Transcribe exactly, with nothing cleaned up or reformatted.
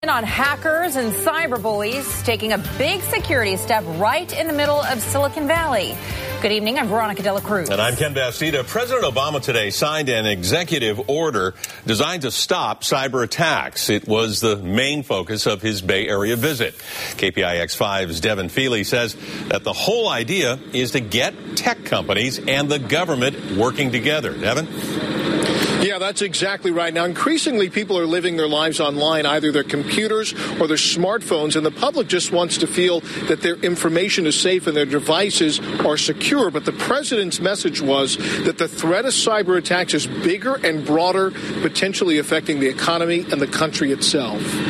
On hackers and cyber bullies taking a big security step right in the middle of Silicon Valley. Good evening, I'm Veronica De La Cruz. And I'm Ken Bastida. President Obama today signed an executive order designed to stop cyber attacks. It was the main focus of his Bay Area visit. K P I X five's Devin Feely says that the whole idea is to get tech companies and the government working together. Devin? Yeah, that's exactly right. Now, increasingly, people are living their lives online, either their computers or their smartphones, and the public just wants to feel that their information is safe and their devices are secure. But the president's message was that the threat of cyber attacks is bigger and broader, potentially affecting the economy and the country itself.